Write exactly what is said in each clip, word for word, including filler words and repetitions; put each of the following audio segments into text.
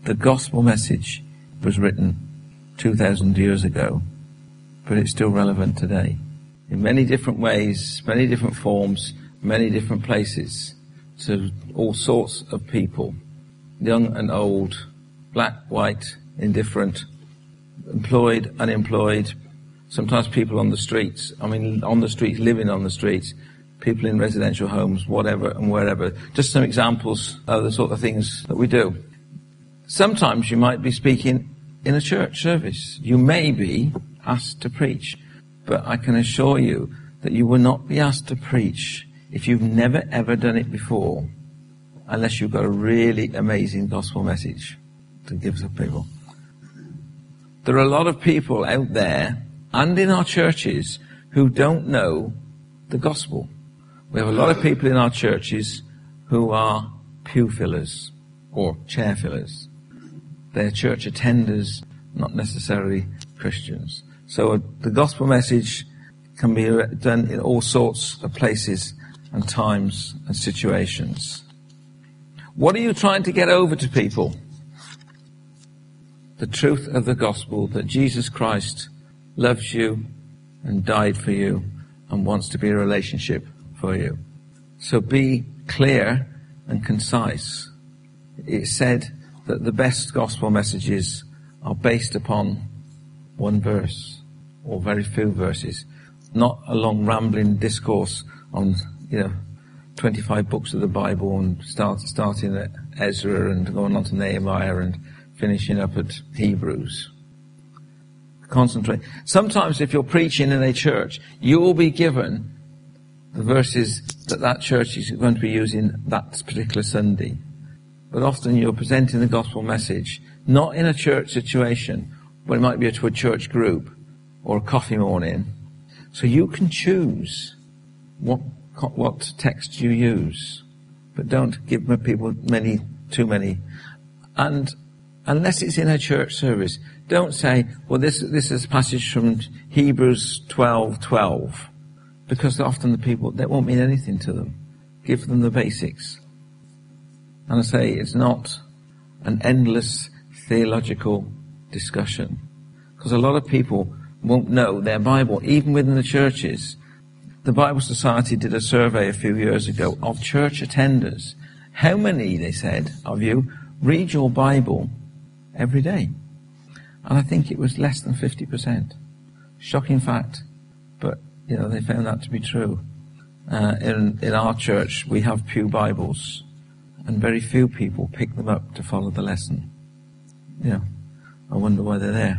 The gospel message was written two thousand years ago, but it's still relevant today. In many different ways, many different forms, many different places, to all sorts of people, young and old, black, white, indifferent, employed, unemployed, sometimes people on the streets, I mean on the streets, living on the streets, people in residential homes, whatever and wherever. Just some examples of the sort of things that we do. Sometimes you might be speaking in a church service. You may be asked to preach, but I can assure you that you will not be asked to preach if you've never ever done it before, unless you've got a really amazing gospel message to give to people. There are a lot of people out there and in our churches who don't know the gospel. We have a lot of people in our churches who are pew fillers or chair fillers. They're church attenders, not necessarily Christians. So the gospel message can be done in all sorts of places and times and situations. What are you trying to get over to people? The truth of the gospel, that Jesus Christ loves you and died for you and wants to be a relationship for you. So be clear and concise. It's said that the best gospel messages are based upon one verse or very few verses, not a long rambling discourse on, you know, twenty-five books of the Bible and start, starting at Ezra and going on to Nehemiah and finishing up at Hebrews. Concentrate. Sometimes if you're preaching in a church, you will be given the verses that that church is going to be using that particular Sunday. But often you're presenting the gospel message, not in a church situation, but it might be to a church group or a coffee morning. So you can choose what what text you use, but don't give people many, too many. And unless it's in a church service, don't say, well, this this is a passage from Hebrews twelve twelve, because often the people, that won't mean anything to them. Give them the basics. And I say it's not an endless theological discussion, because a lot of people won't know their Bible, even within the churches. The Bible Society did a survey a few years ago of church attenders. How many, they said, of you read your Bible every day? And I think it was less than fifty percent. Shocking fact, but, you know, they found that to be true. Uh, in, in our church, we have pew Bibles, and very few people pick them up to follow the lesson. You know, I wonder why they're there.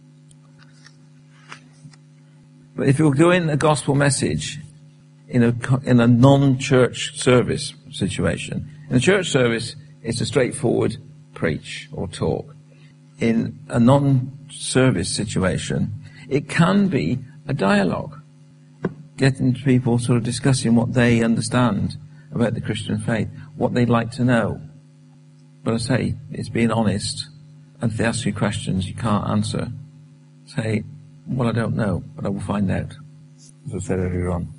But if you're doing a gospel message in a, in a non-church service situation, in a church service, it's a straightforward preach or talk. In a non-service situation, it can be a dialogue, getting people sort of discussing what they understand about the Christian faith, what they'd like to know. But I say, it's being honest, and if they ask you questions you can't answer, say, well, I don't know, but I will find out, as I said earlier on.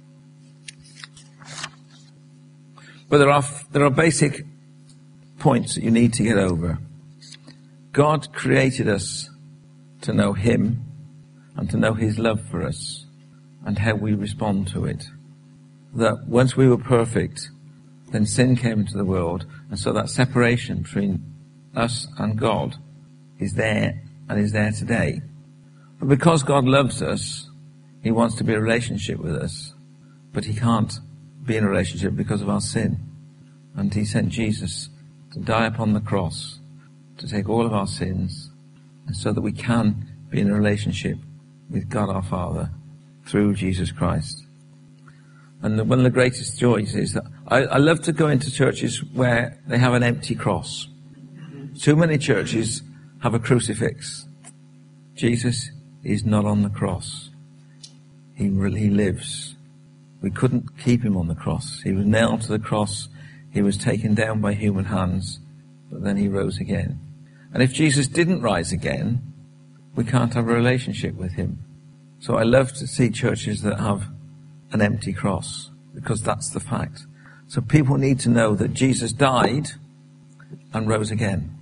But there are there are basic points that you need to get over. God created us to know Him and to know His love for us and how we respond to it. That once we were perfect, then sin came into the world, and so that separation between us and God is there and is there today. But because God loves us, He wants to be in a relationship with us, but He can't be in a relationship because of our sin. And He sent Jesus to die upon the cross, to take all of our sins, and so that we can be in a relationship with God our Father through Jesus Christ. And the, one of the greatest joys is that I, I love to go into churches where they have an empty cross. Too many churches have a crucifix. Jesus is not on the cross. He really lives. We couldn't keep Him on the cross. He was nailed to the cross. He was taken down by human hands, but then He rose again. And if Jesus didn't rise again, we can't have a relationship with Him. So I love to see churches that have an empty cross, because that's the fact. So people need to know that Jesus died and rose again.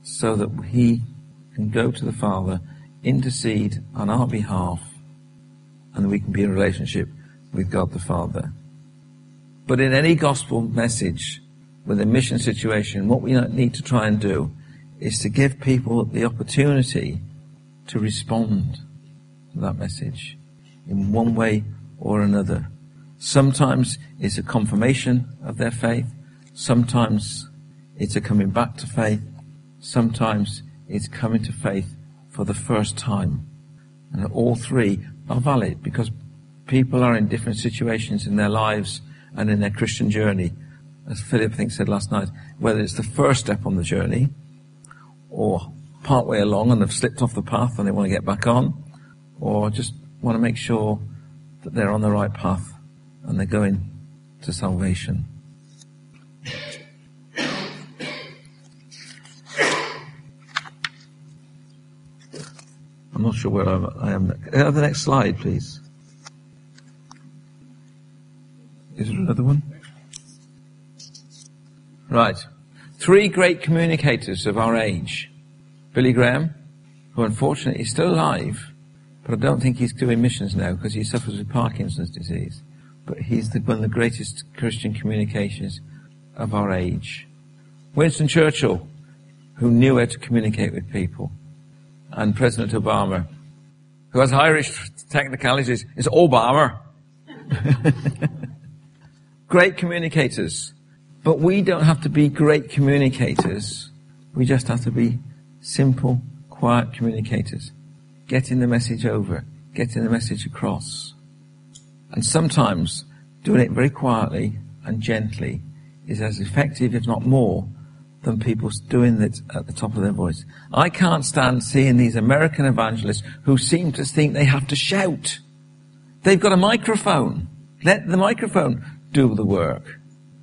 so that he can go to the Father, intercede on our behalf, and we can be in relationship with God the Father. But in any gospel message, with a mission situation, what we need to try and do is to give people the opportunity to respond to that message in one way or another. Sometimes it's a confirmation of their faith. Sometimes it's a coming back to faith. Sometimes it's coming to faith for the first time. And all three are valid because people are in different situations in their lives and in their Christian journey. As Philip, I think, said last night, whether it's the first step on the journey or partway along and they've slipped off the path and they want to get back on, or just want to make sure that they're on the right path and they're going to salvation. I'm not sure where I am. Have the next slide, please. Is there another one? Right. Three great communicators of our age. Billy Graham, who unfortunately is still alive, but I don't think he's doing missions now because he suffers with Parkinson's disease. But he's the, one of the greatest Christian communicators of our age. Winston Churchill, who knew how to communicate with people. And President Obama, who has Irish technicalities, is Obama. Great communicators. But we don't have to be great communicators. We just have to be simple, quiet communicators. Getting the message over. Getting the message across. And sometimes doing it very quietly and gently is as effective, if not more, than people doing it at the top of their voice. I can't stand seeing these American evangelists who seem to think they have to shout. They've got a microphone. Let the microphone do the work.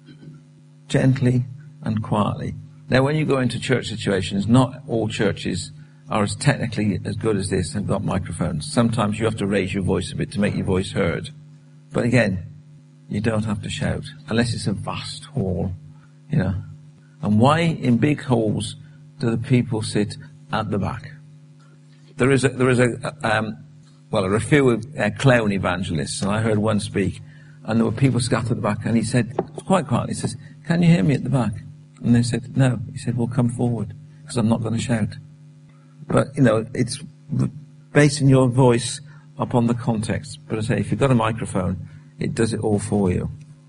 Gently and quietly. Now, when you go into church situations, not all churches are as technically as good as this and got microphones. Sometimes you have to raise your voice a bit to make your voice heard. But again, you don't have to shout, unless it's a vast hall, you know. And why in big halls do the people sit at the back? There is a, there is a, um, well, there are a few uh, clown evangelists, and I heard one speak, and there were people scattered at the back, and he said, quite quietly, he says, "Can you hear me at the back?" And they said, "No." He said, "Well, come forward, because I'm not going to shout." But, you know, it's basing your voice upon the context. But I say, if you've got a microphone, it does it all for you.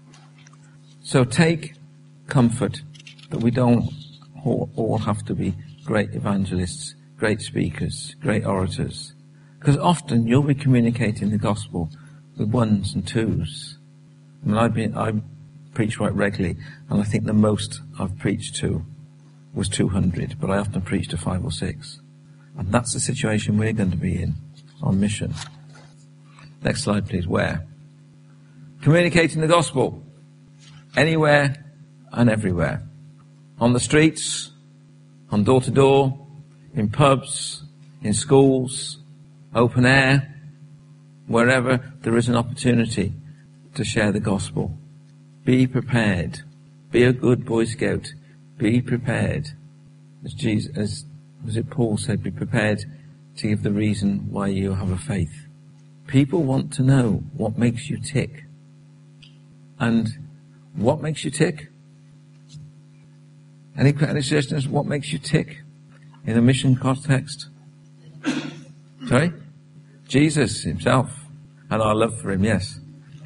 So take comfort that we don't all, all have to be great evangelists, great speakers, great orators. Because often you'll be communicating the gospel with ones and twos. I mean, I've been, I preach quite regularly, and I think the most I've preached to was two hundred, but I often preach to five or six. And that's the situation we're going to be in on mission. Next slide, please. Where? Communicating the gospel. Anywhere and everywhere. On the streets, on door to door, in pubs, in schools, open air, wherever there is an opportunity to share the gospel. Be prepared. Be a good Boy Scout. Be prepared. As Jesus, as was it Paul said, be prepared to give the reason why you have a faith. People want to know what makes you tick. And what makes you tick? Any, any suggestions? What makes you tick in a mission context? Sorry? Jesus himself. And our love for him, yes.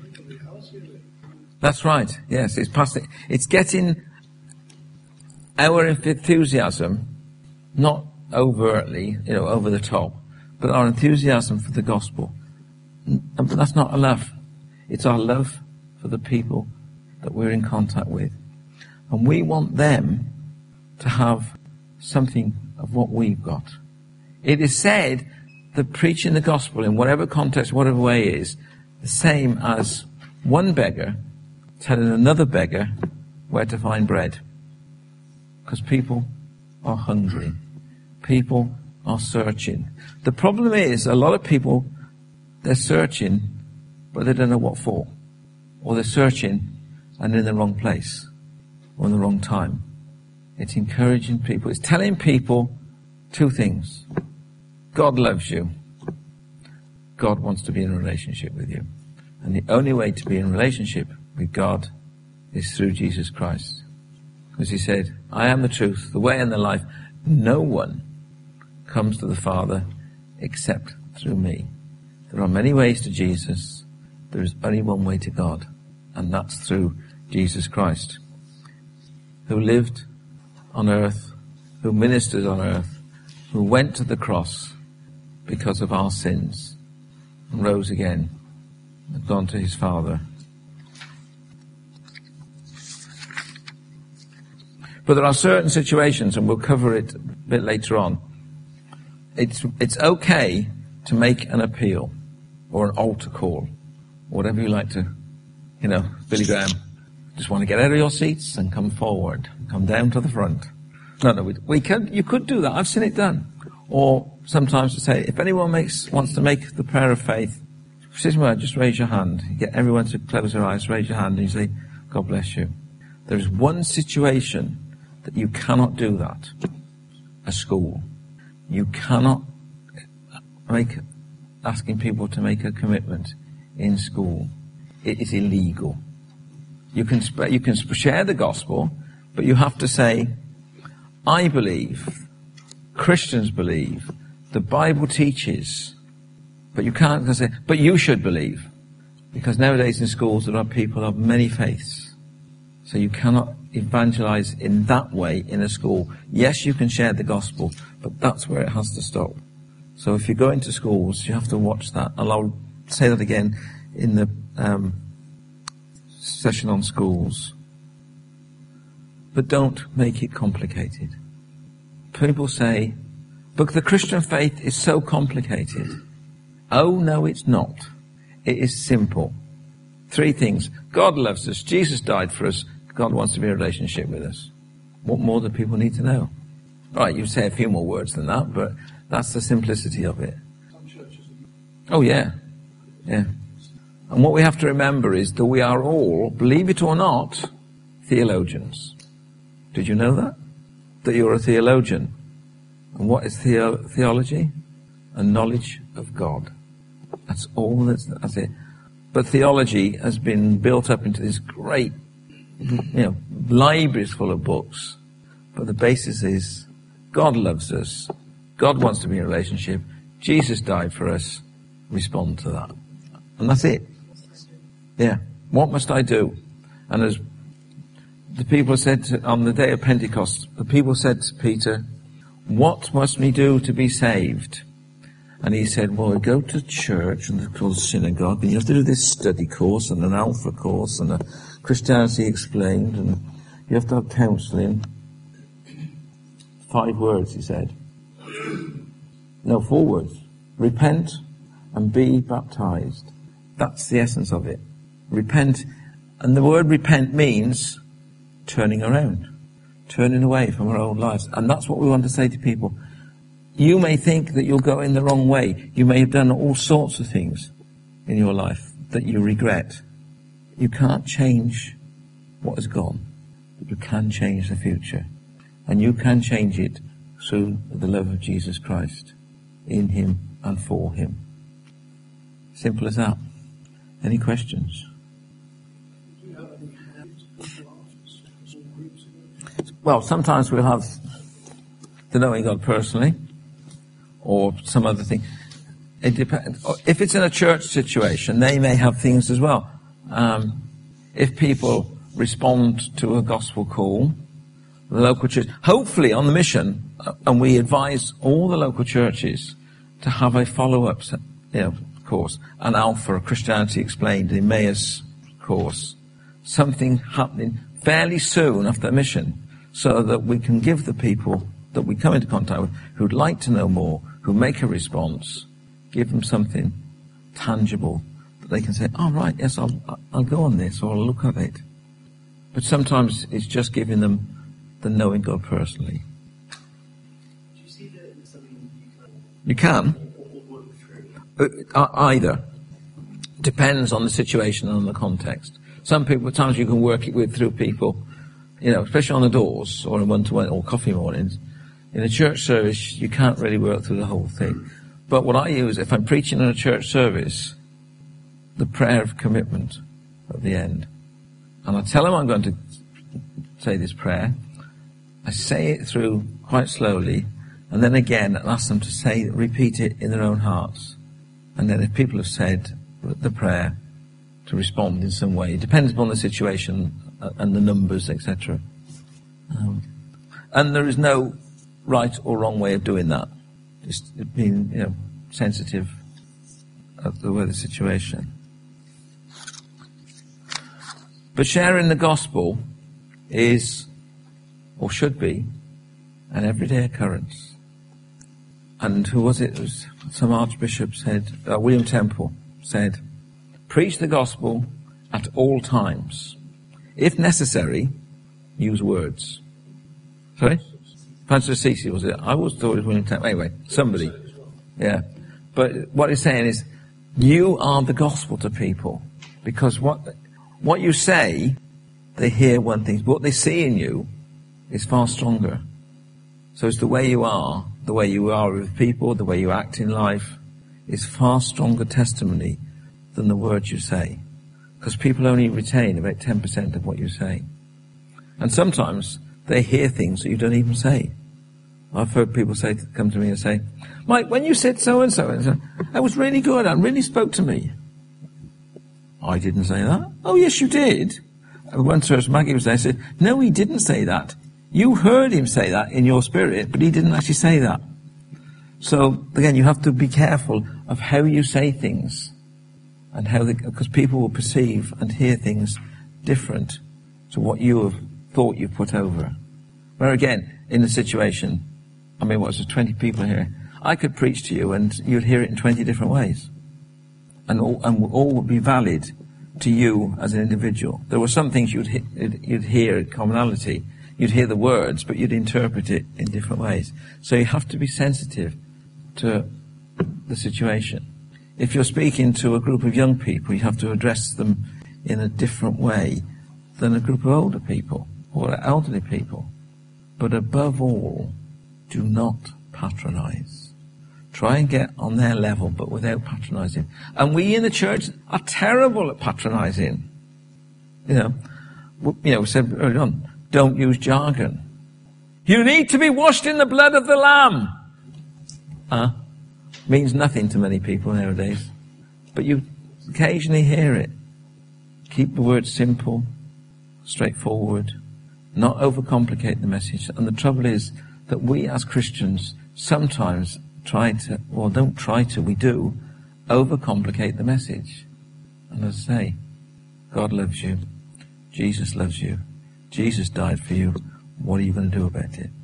That's right, yes. It's passing. It's getting our enthusiasm, not overtly, you know, over the top, but our enthusiasm for the gospel. But that's not our love. It's our love for the people that we're in contact with. And we want them to have something of what we've got. It is said that preaching the gospel in whatever context, whatever way is, the same as one beggar telling another beggar where to find bread. Because people are hungry. People are searching. The problem is, a lot of people, they're searching, but they don't know what for. Or they're searching and in the wrong place. Or in the wrong time. It's encouraging people. It's telling people two things. God loves you. God wants to be in a relationship with you. And the only way to be in a relationship with God is through Jesus Christ. Because he said, I am the truth, the way and the life. No one comes to the Father except through me. There are many ways to Jesus. There is only one way to God, and that's through Jesus Christ, who lived on earth, who ministered on earth, who went to the cross because of our sins, and rose again, and gone to his Father. But there are certain situations, and we'll cover it a bit later on. It's, it's okay to make an appeal or an altar call, whatever you like to, you know, Billy Graham, just want to get out of your seats and come forward, come down to the front. No, no, we, we can, you could do that. I've seen it done. Or sometimes to say, if anyone makes, wants to make the prayer of faith, just raise your hand. You get everyone to close their eyes, raise your hand, and you say, God bless you. There is one situation that you cannot do that. A school. You cannot make, asking people to make a commitment in school. It is illegal. You can, sp- you can share the gospel, but you have to say, I believe, Christians believe, the Bible teaches, but you can't say, but you should believe. Because nowadays in schools there are people of many faiths. So you cannot evangelize in that way in a school. Yes, you can share the gospel, but that's where it has to stop. So if you go into schools, you have to watch that. And I'll say that again in the um, session on schools. But don't make it complicated. People say, but the Christian faith is so complicated. Oh, no, it's not. It is simple. Three things. God loves us. Jesus died for us. God wants to be in a relationship with us. What more do people need to know? Right, you say a few more words than that, but that's the simplicity of it. Oh, yeah. Yeah. And what we have to remember is that we are all, believe it or not, theologians. Did you know that? That you're a theologian. And what is theo- theology? A knowledge of God. That's all that's, that's it. But theology has been built up into this great, you know, libraries full of books. But the basis is God loves us. God wants to be in a relationship. Jesus died for us. Respond to that. And that's it. Yeah. What must I do? And as the people said to, on the day of Pentecost, the people said to Peter, what must we do to be saved? And he said, well, we go to church and it's called synagogue, and you have to do this study course and an Alpha course and a Christianity Explained, and you have to have counselling. Five words, he said. No, four words. Repent and be baptized. That's the essence of it. Repent. And the word repent means turning around, turning away from our old lives. And that's what we want to say to people. You may think that you're going the wrong way. You may have done all sorts of things in your life that you regret. You can't change what has gone, but you can change the future. And you can change it through the love of Jesus Christ, in him and for him. Simple as that. Any questions? Well, sometimes we'll have the knowing God personally, or some other thing. It depends. If it's in a church situation, they may have things as well. Um, if people respond to a gospel call, the local church, hopefully on the mission, and we advise all the local churches to have a follow-up, you know, course, an Alpha, a Christianity Explained, the Emmaus course, something happening fairly soon after the mission, so that we can give the people that we come into contact with who'd like to know more, who make a response, give them something tangible that they can say, oh, right, yes, I'll, I'll go on this, or I'll look at it. But sometimes it's just giving them the knowing God personally. Do you see that in something you can? Or, or, or uh, either. Depends on the situation and on the context. Some people, at times you can work it with through people you know, especially on the doors or in one-to-one or coffee mornings. In a church service, you can't really work through the whole thing. But what I use, if I'm preaching in a church service, the prayer of commitment at the end. And I tell them I'm going to say this prayer. I say it through quite slowly, and then again I ask them to say, repeat it in their own hearts. And then if people have said the prayer, to respond in some way. It depends upon the situation and the numbers, et cetera. Um, and there is no right or wrong way of doing that. Just being, you know, sensitive of the way the situation. But sharing the gospel is, or should be, an everyday occurrence. And who was it? It was some archbishop said, uh, William Temple said, preach the gospel at all times. If necessary, use words. Sorry? Francis Assisi, was it? I always thought it was William Temple. Anyway, somebody. Yeah. But what he's saying is, you are the gospel to people. Because what what you say, they hear one thing. But what they see in you is far stronger. So it's the way you are, the way you are with people, the way you act in life, is far stronger testimony than the words you say. Because people only retain about ten percent of what you say. And sometimes they hear things that you don't even say. I've heard people say, come to me and say, Mike, when you said so-and-so, and so, that was really good, that really spoke to me. I didn't say that. Oh, yes, you did. And once as Maggie was there, I said, no, he didn't say that. You heard him say that in your spirit, but he didn't actually say that. So, again, you have to be careful of how you say things. And how they, because people will perceive and hear things different to what you have thought you put over. Where again, in the situation, I mean, what was there, twenty people here? I could preach to you and you'd hear it in twenty different ways. And all, and all would be valid to you as an individual. There were some things you'd, he- you'd hear commonality. You'd hear the words, but you'd interpret it in different ways. So you have to be sensitive to the situation. If you're speaking to a group of young people, you have to address them in a different way than a group of older people or elderly people. But above all, do not patronize. Try and get on their level, but without patronizing. And we in the church are terrible at patronizing. You know, you know, we said earlier on, don't use jargon. You need to be washed in the blood of the Lamb. Huh? Means nothing to many people nowadays. But you occasionally hear it. Keep the words simple, straightforward, not overcomplicate the message. And the trouble is that we as Christians sometimes try to, well, don't try to, we do, overcomplicate the message. And as I say, God loves you. Jesus loves you. Jesus died for you. What are you going to do about it?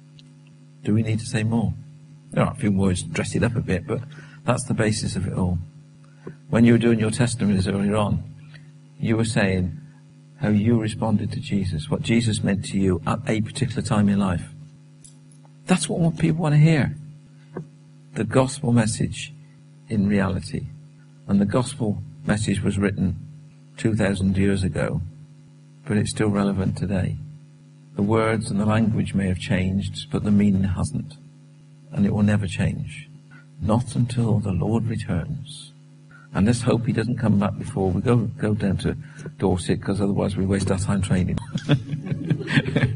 Do we need to say more? There are a few words, dress it up a bit, but that's the basis of it all. When you were doing your testimonies earlier on, you were saying how you responded to Jesus, what Jesus meant to you at a particular time in life. That's what people want to hear. The gospel message in reality. And the gospel message was written two thousand years ago, but it's still relevant today. The words and the language may have changed, but the meaning hasn't. And it will never change. Not until the Lord returns. And let's hope he doesn't come back before we go go down to Dorset, because otherwise we waste our time training.